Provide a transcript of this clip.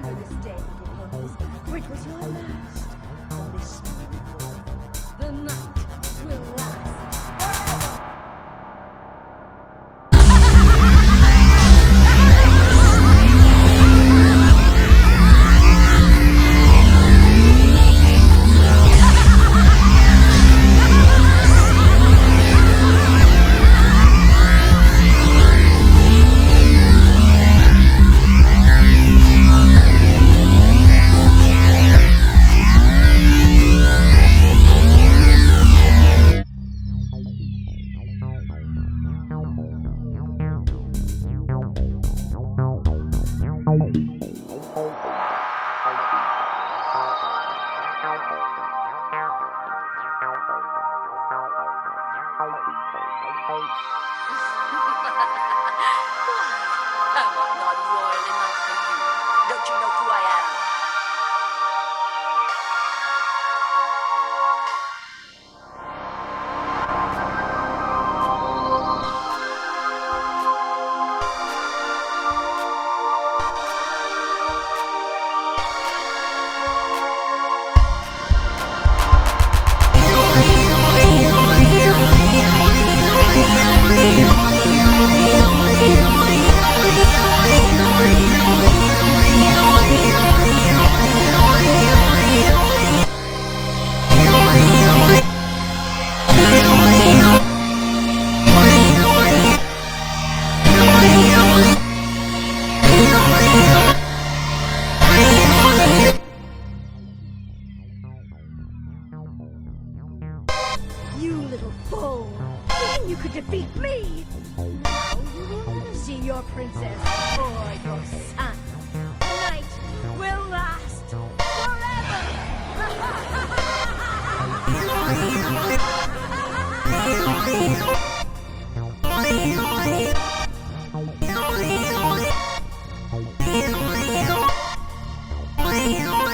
remember this day, little ponies, for it was your last on this smiling world. The night will last forever. I'm not royal enough for you. Don't you know who I am? You little fool! Thinking you could defeat me! Now you will never see your princess or your son. The night will last forever!